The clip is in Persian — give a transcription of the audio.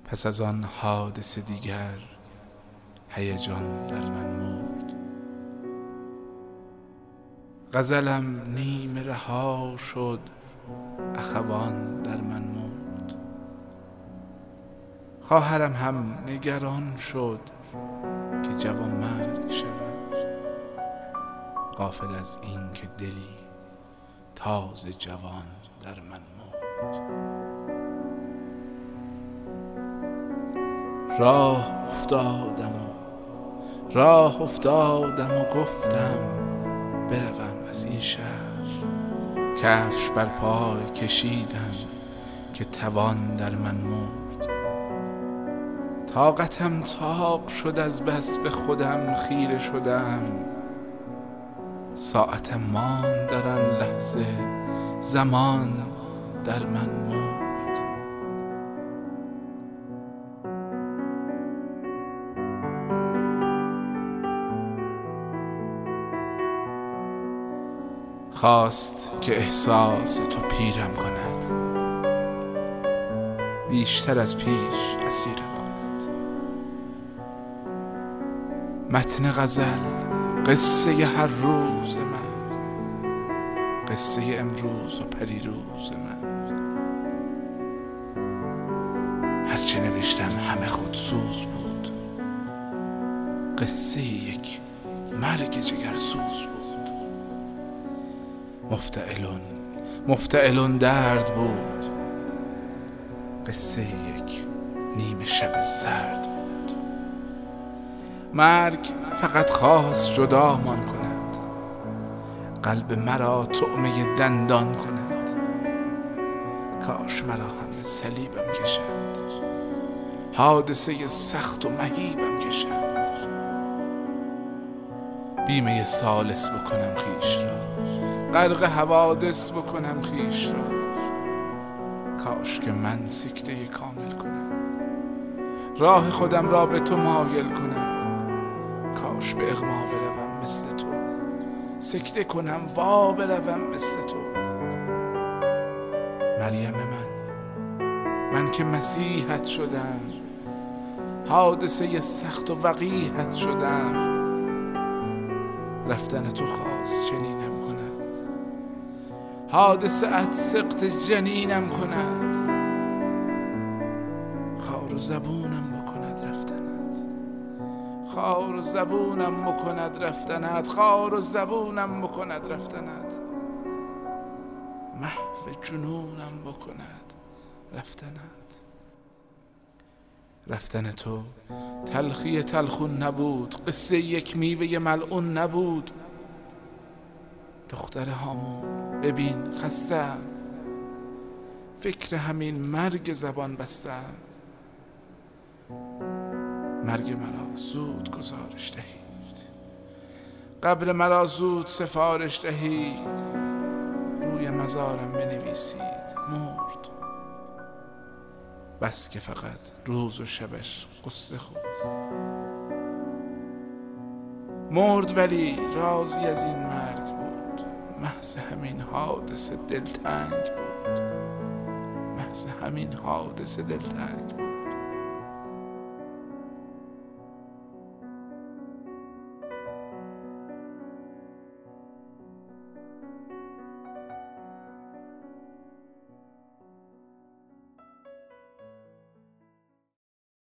پس از آن حادثه دیگر هیجان در من مرد. غزلم نیمه رها شد، اخوان در من مرد. خواهرم هم نگران شد که جوان مرگ شود، غافل از این که دلی تازه جوان در من مرد. راه افتادم و گفتم بروم از این شهر. کفش بر پای کشیدم که توان در من مرد. طاقتم تاق شد از بس به خودم خیره شدم. ساعتم ماند در آن لحظه، زمان در من مرد. خواست که احساس تو پیرم کند، بیشتر از پیش اسیرم کند. متن غزل قصه هر روز من، قصه امروز و پریروز من. هرچه نوشتم همه خودسوز بود، قصه یک مرگ جگرسوز بود. مفتعلون درد بود، قصه یک نیمه شب سرد بود. مرگ فقط خواست جدامان کند، قلب مرا طعمه دندان کند. کاش مرا هم صلیبم کشند، حادثه سخت و مهیبم کشند. بیمه ثالث بکنم خیش را، غرق حوادث بکنم خیش را. کاش که من سکته کامل کنم، راه خودم را به تو مایل کنم. کاش به اغما بروم مثل تو، سکته کنم وا بروم مثل تو. مریم من که مسیحت شدم، حادثه سخت و وقیحت شدم. رفتن تو خواست چنینم کند، حادثه ات سقط جنینم کند. خار و زبونم بکند رفتنت، خار و زبونم بکند رفتنت، خار و زبونم بکند رفتنت. محو جنونم بکند رفتنت. رفتن تو تلخی تلخون نبود، قصه یک میوه ملعون نبود. دختر هامون ببین خستم، فکر همین مرگ زبان بستم. مرگ مرا زود گزارش دهید، قبر مرا زود سفارش دهید. روی مزارم بنویسید مرد، بس که فقط روز و شبش قصه خورد. مرد ولی راضی از این مرگ بود، محض همین حادثه دلتنگ بود، محض همین حادثه دلتنگ بود.